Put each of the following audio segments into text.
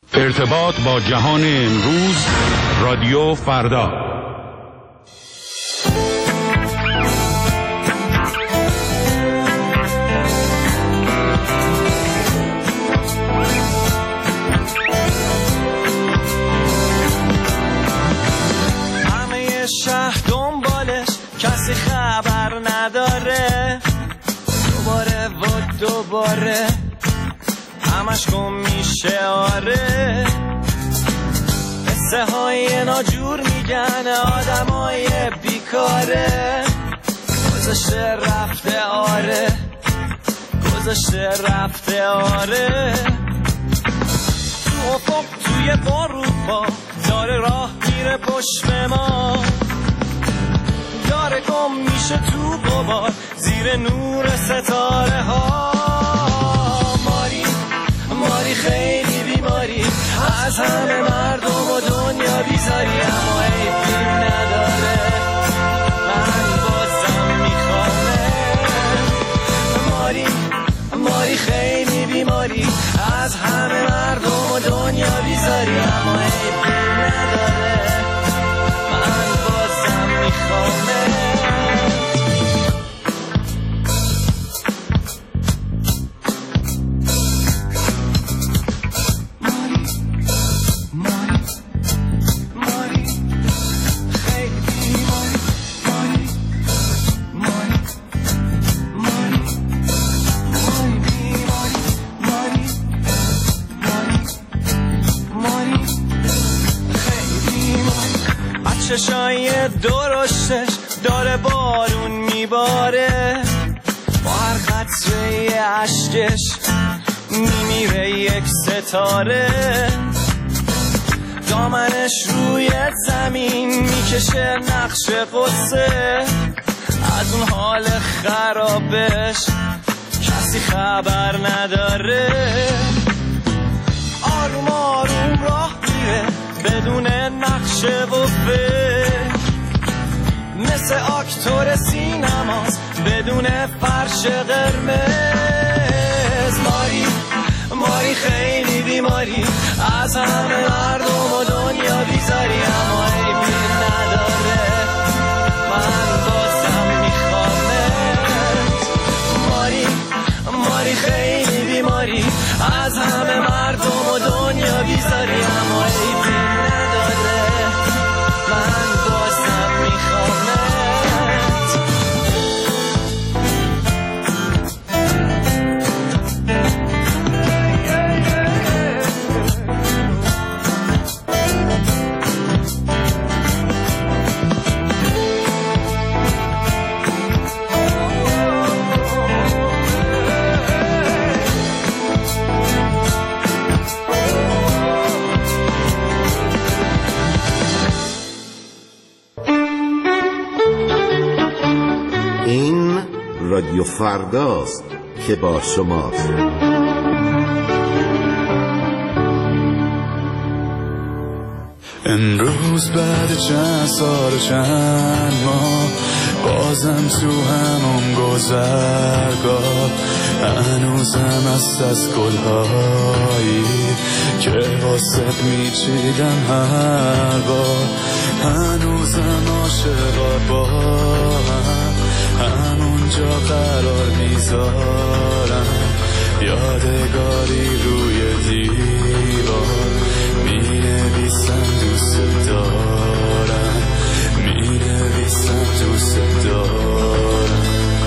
ارتباط با جهان امروز، رادیو فردا. همه شهر دنبالش، کسی خبر نداره. دوباره و دوباره همش گم میشه. آره قصه های ناجور میگن آدمای بیکاره. گذشته رفته آره، گذشته رفته آره. تو افق توی باروپا داره راه میره پشت ما. داره گم میشه تو غبار زیر نور ستاره ها. ماری خیلی بیماری، از همه مردم و دنیا بیزاری. اما عیبی نداره، من بازم میخوامه. ماری خیلی بیماری، از همه مردم و دنیا بیزاری. اما عیبی نداره، من بازم میخوامه. چشای درشتش داره بارون میباره. با هر قطره اشکش میمیره یک ستاره. دامنش روی زمین میکشه نقش قصه. از اون حال خرابش کسی خبر نداره. آروم آروم راه میره بدون نقشه و فکر. مثل اکتور سینماست بدون فرش قرمز. ماری خیلی بیماری، از همه مردم و دنیا بیزاری. اما عیبی نداره، من بازم میخوامت. ماری خیلی بیماری، از همه مردم و دنیا بیزاری. اما عیبی نداره، من بازم میخوامت. رادیو فرداست که با شماست. امروز بعد چند سال و چند ماه بازم تو همون گذرگاه. هنوزم هست از گلهایی که واسه میچیدم هر بار. هنوزم عاشقا با همونجا قرار میذارم. یادگاری روی دیوار مینویسم دوست دارم، مینویسم دوست دارم.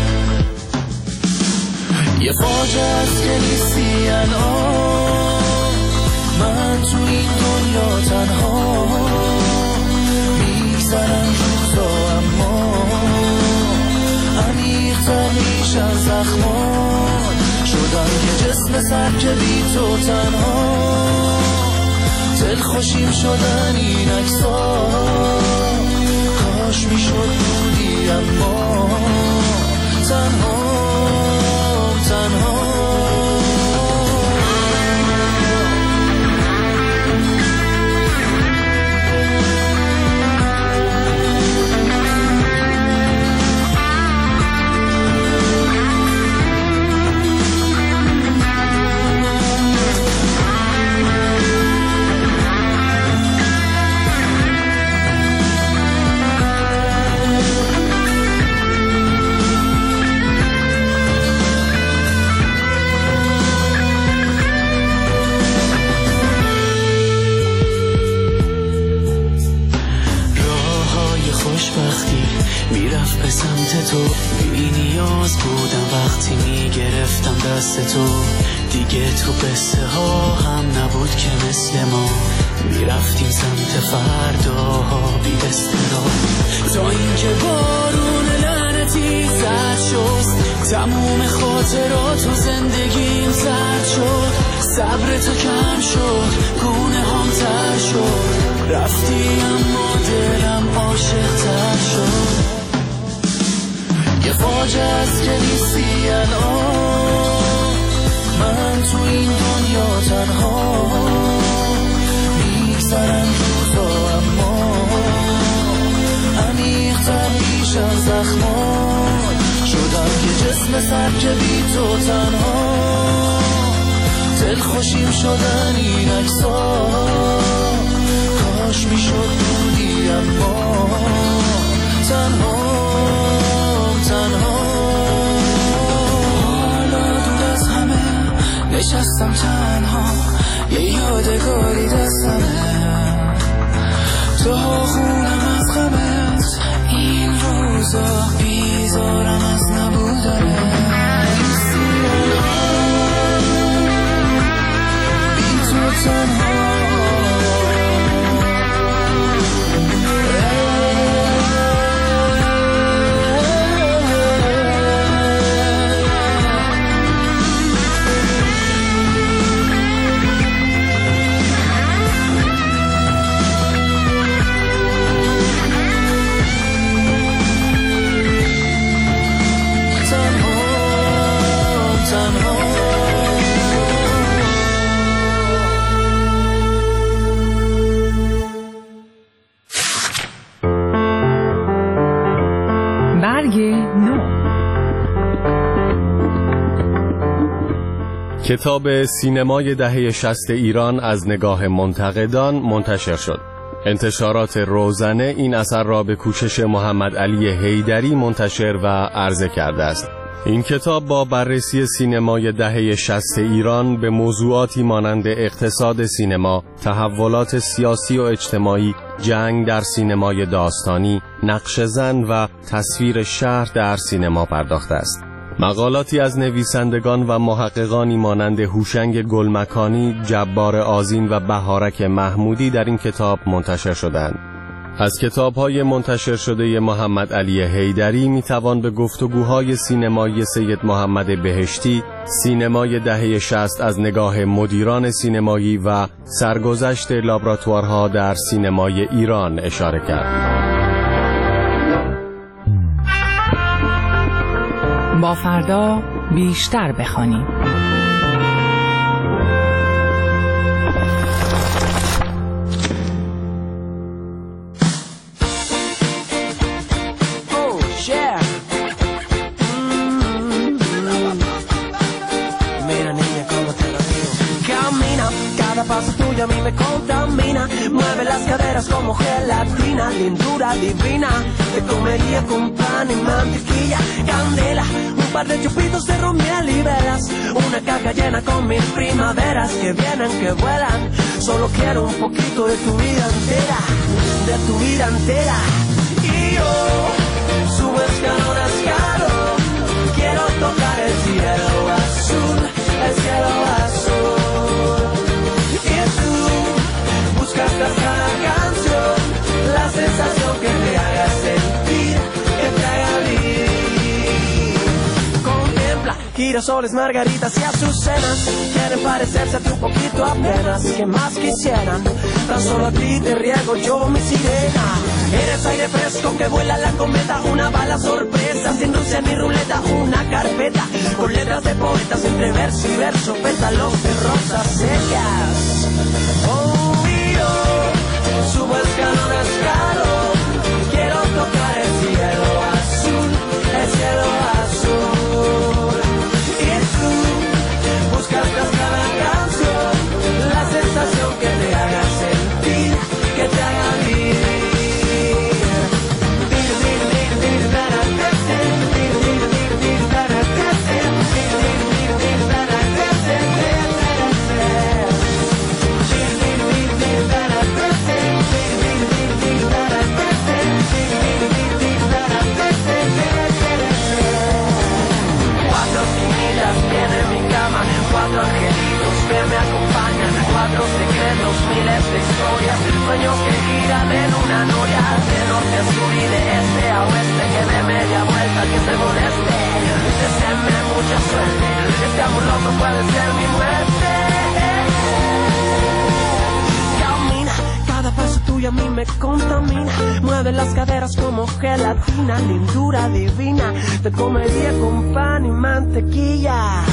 یه فاجعه است که نیستی الان، من تو این دنیا تنها میزنم روزا اما عمیق‌تر میشن زخمان. شدم که جسم سر که بی تو تنها دلخوشیم شدن این عکس‌ها. کاش میشد بودی اما تنها. وقتی میگرفتم دست تو دیگه تو قصه ها هم نبود که مثل ما میرفتیم سمت فرداها بی استراب تا اینکه بارون لعنتی زد شد تموم خاطرات و زندگیم زد شد صبر تو کم شد گونه هم تر شد رفتی اما دلم عاشق تر شد یه فاجعه است که نیستی الان من تو این دنیا تنها میگذرن روزا اما عمیق‌تر میشن زخمان شدم که جسم سر که بی تو تنها دلخوشیم شدن این عکس‌ها کاش میشد بودی اما تنها حالا دور از همه نشستم تنها یه یادگاری دستمه تو خونم از غمت این روزا بیزارم از نبودنه بی تو تنها کتاب سینمای دهه 60 ایران از نگاه منتقدان منتشر شد. انتشارات روزنه این اثر را به کوشش محمد علی حیدری منتشر و عرضه کرده است. این کتاب با بررسی سینمای دهه 60 ایران به موضوعاتی مانند اقتصاد سینما، تحولات سیاسی و اجتماعی، جنگ در سینمای داستانی، نقش زن و تصویر شهر در سینما پرداخته است. مقالاتی از نویسندگان و محققانی مانند هوشنگ گلمکانی، جبار آذین و بهارک محمودی در این کتاب منتشر شدند. از کتاب‌های منتشر شده محمد علی حیدری می‌توان به گفتگوهای سینمایی سید محمد بهشتی، سینمای دهه 60 از نگاه مدیران سینمایی و سرگذشت لابراتوارها در سینمای ایران اشاره کرد. با فردا بیشتر بخوانیم. Paso tuyo a mí me contamina, mueve las caderas como gelatina, lindura divina, te comería con pan y mantequilla, candela, un par de chupitos de ron, miel y velas, una caja llena con mil primaveras que vienen, que vuelan, solo quiero un poquito de tu vida entera, de tu vida entera, y yo subo escalón a escalón, quiero tocar el cielo azul, el cielo azul. Buscas cada canción, la sensación que te haga sentir, que te haga vivir. Contempla girasoles, margaritas y azucenas, quieren parecerse a ti un poquito apenas, que más quisieran, tan solo a ti te riego yo mi sirena. Eres aire fresco que vuela la cometa, una bala sorpresa, sin Rusia ni ruleta, una carpeta, con letras de poetas entre verso y verso, pétalos de rosas secas. Oh, subo escalón a escalón, quiero tocar el cielo azul, el cielo azul. Y tú buscas tras cada canción la sensación que te haga sentir, que te haga vivir. cuatro secretos, miles de historias, sueños que giran en una noria, de norte a sur y de este a oeste, que de media vuelta que se moleste, deseenme mucha suerte, este amor loco puede ser mi muerte. Camina, cada paso tuyo a mí me contamina, mueve las caderas como gelatina, lindura divina, te comería con pan y mantequilla.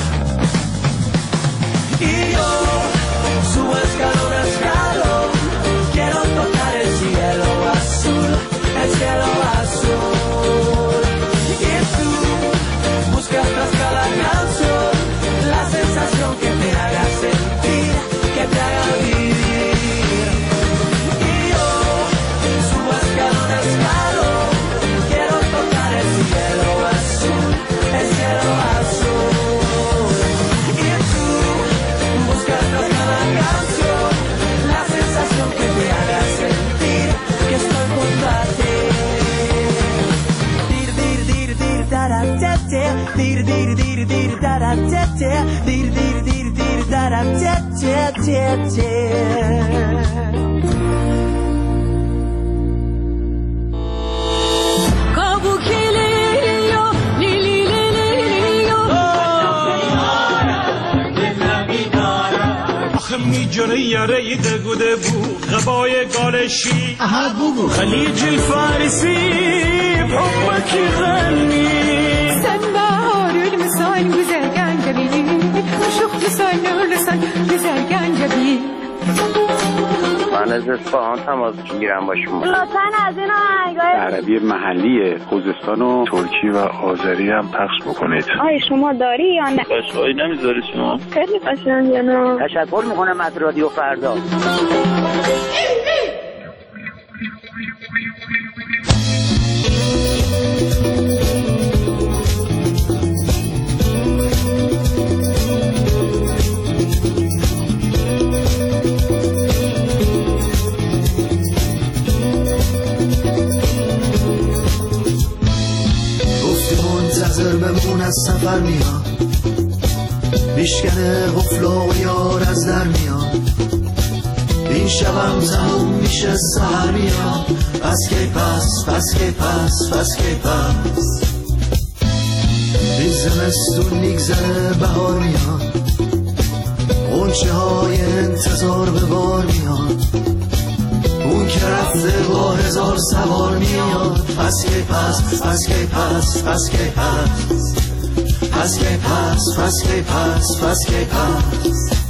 Y yo subo escalón a escalón, quiero tocar el cielo azul, el cielo azul. Y tú buscas tras cada canción la sensación que te haga sentir, que te haga vivir. Y yo subo escalón a escalón, quiero tocar el cielo azul, el cielo azul. La sensación que te haga sentir que estoy junto a ti. Dir dir dir dir dara tete, dir dir dir dir dara tete, dir dir dir dir dara tete. میجره یاره دگوده بو غبای گالشی خلیج الفارسی بحبك غني sen baharül misal güzel gencebi şuh lisan güzel gencebi من از اصفهان تماس میگیرم با شما. لطفاً از این آهنگای عربی محلی خوزستان و ترکی و آذری هم پخش بکنید. آیا شما داری یا نه؟ قشقایی نمیذاری شما؟ خیلی قشنگه نه؟ تشکر میکنم از رادیو فردا. بمون از سفر میاد میشکنه غفلا و یار از در میاد این شبم تموم میشه سهر میاد پس کی پس این زمستون میگذره بهار میاد غنچه های انتظار به بار میاد اون که رفته با هزار سوار میاد پس کی پس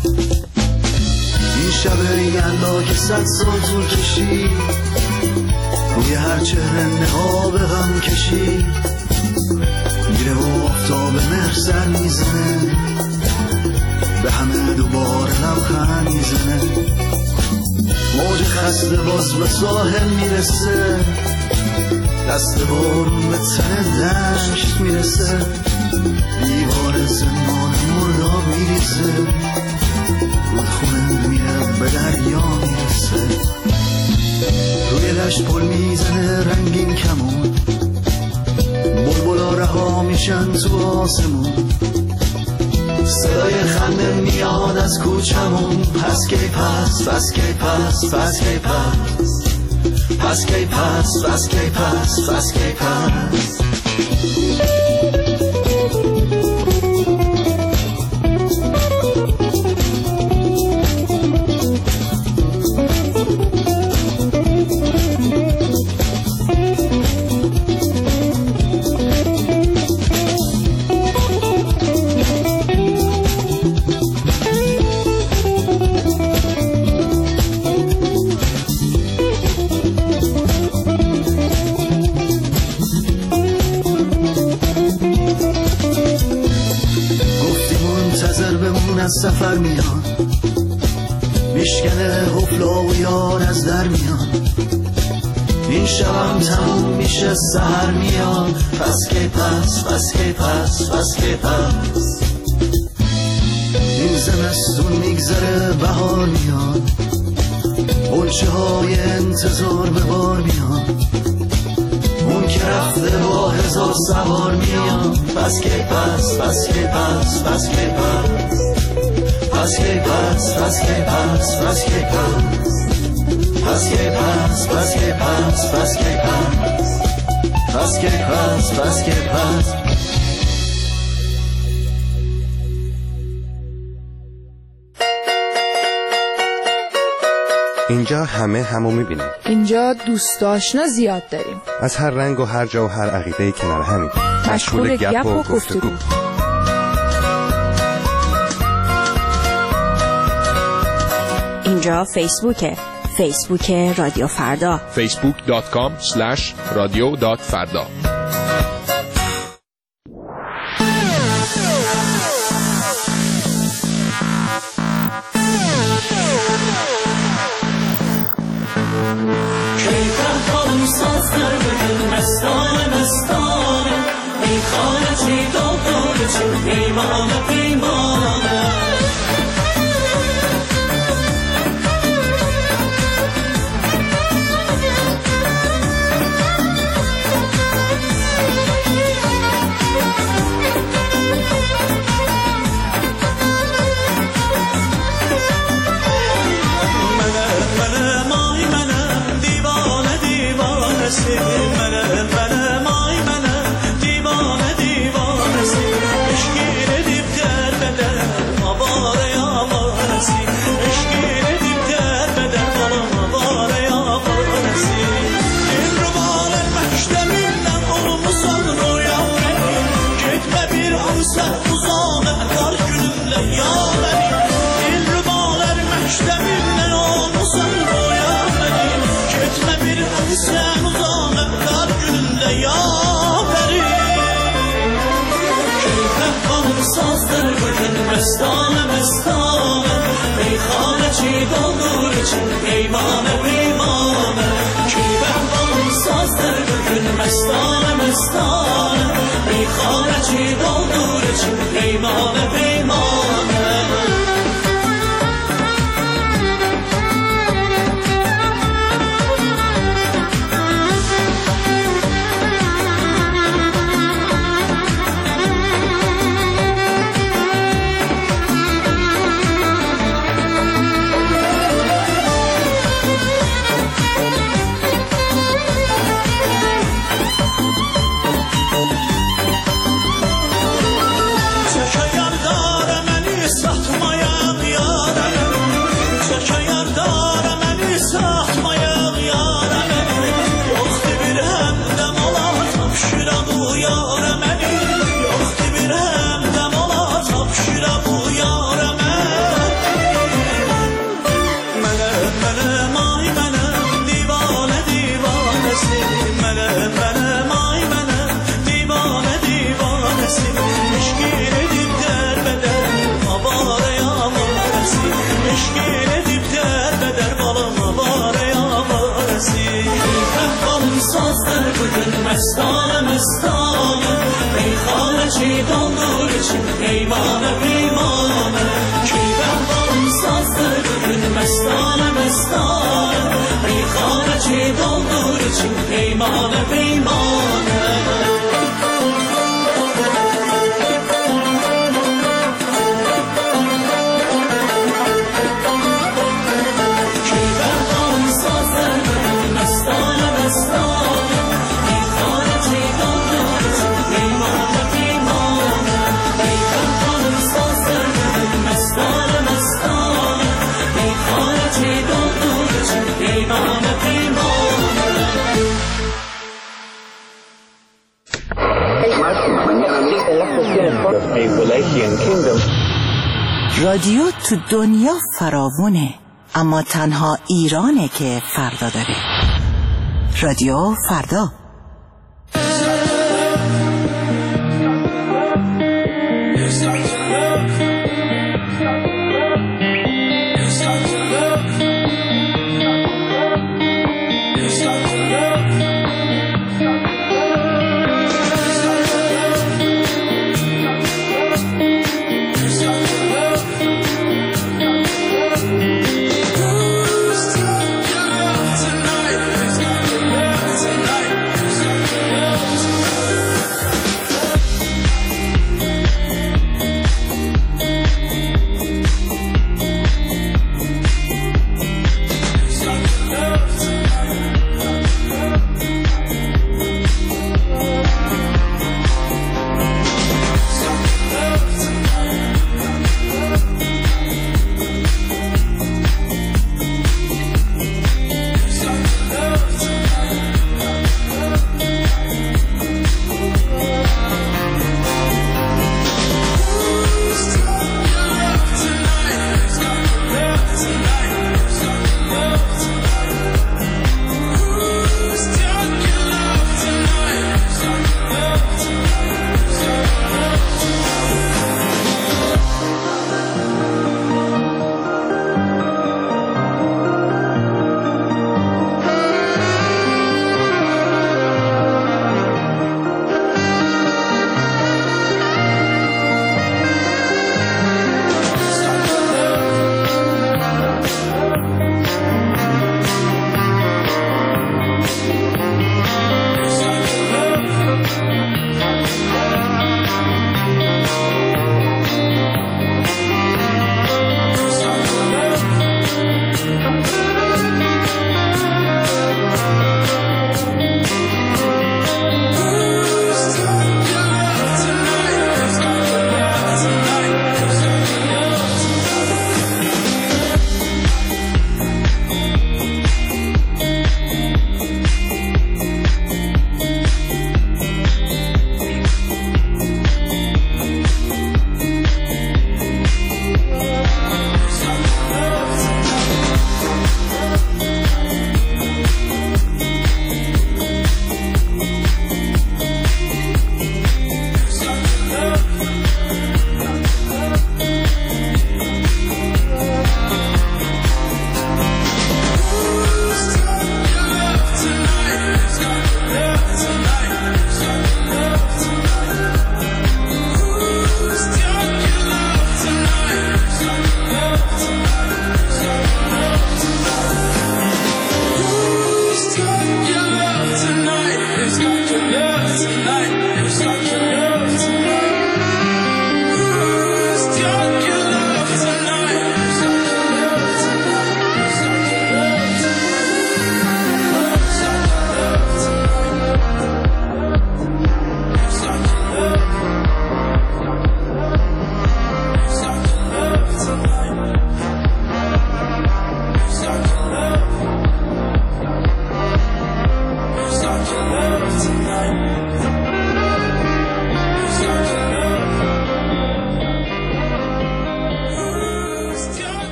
این شب یلا که 100 سال طول کشید روی هر چهره نقاب غم کشید میره و آفتاب مهر سر میزنه به همه دوباره لبخند میزنه موج خسته باز به ساحل میرسه دست بارون به تن دشت میرسه دیوار زمان مرداب میریزه رودخونه میره به دریا میرسه روی دشت پل میزنه رنگین کمون بلبلا رها میشن تو آسمون صدای خنده میاد از کوچمون پس کی پس سفر میاد میشکنه حفلا و یار از در میاد این شبم تموم میشه سهر میاد پس کی پس این زمستون میگذره بهار میاد غنچه های انتظار به بار میاد اون که رفته با هزار سوار میاد پس کی پس پس کی پس پس کی پس پس کی پس پس کی پس پس کی پس پس کی پس پس کی پس پس کی پس. اینجا همه همو میبینیم. اینجا دوست آشنا زیاد داریم. از هر رنگ و هر جا و هر عقیده کنار همین. مشغول گپ و گفتگو. اینجا فیسبوک رادیو فردا. facebook.com/radio.farda. رادیو تو دنیا فراوونه، اما تنها ایرانه که فردا داره. رادیو فردا.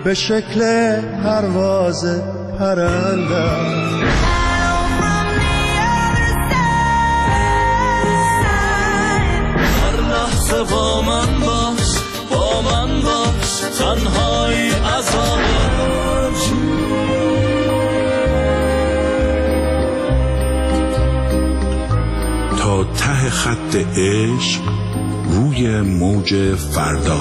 به شکل پرواز پرندم. هر لحظه با من باش تنهایی عذابش. تا ته خط عشق روی موج فردا.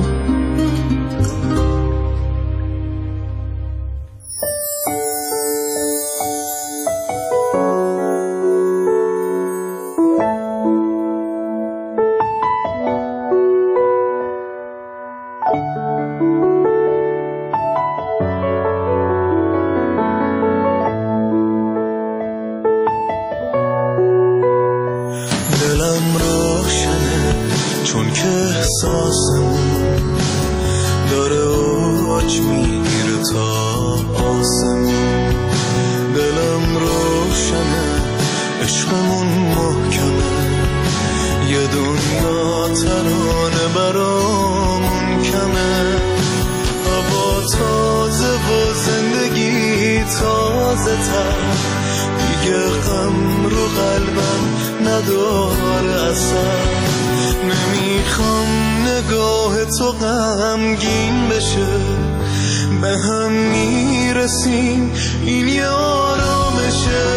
دلم روشنه چون که احساسمون داره اوج میگیره تا آسمون. دلم روشنه عشقمون محکمه، یه دنیا ترانه برامون کمه. هوا تازه و زندگی تازه تر، دیگه غم رو قلبم نداره اصلا. نمیخوام نگاه تو غمگین بشه، به هم میرسیم این یه آرامشه.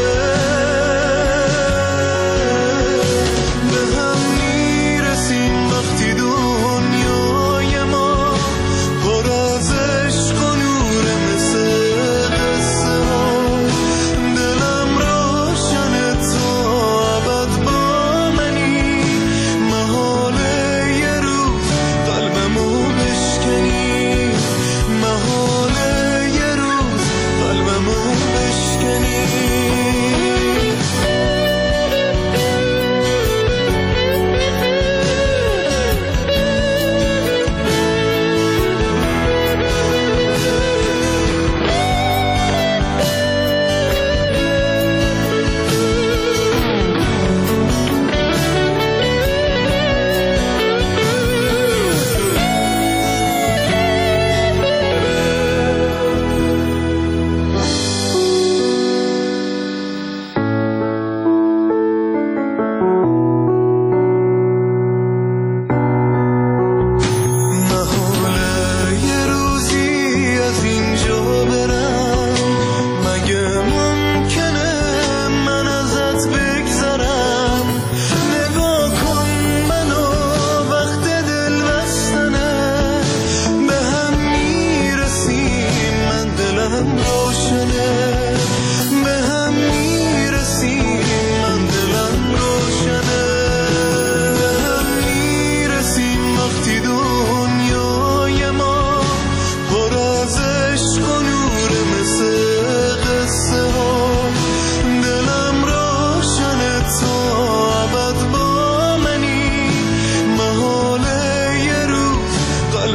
به هم میرسیم وقتی دنیای ما پر از عشق و نوره مثل قصه ها. دلم روشنه تا ابد با منی، محاله یه روز قلبمو بشکنی، محاله یه روز قلبمو بشکنی.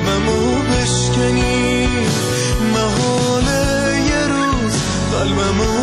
محاله یه روز قلبمو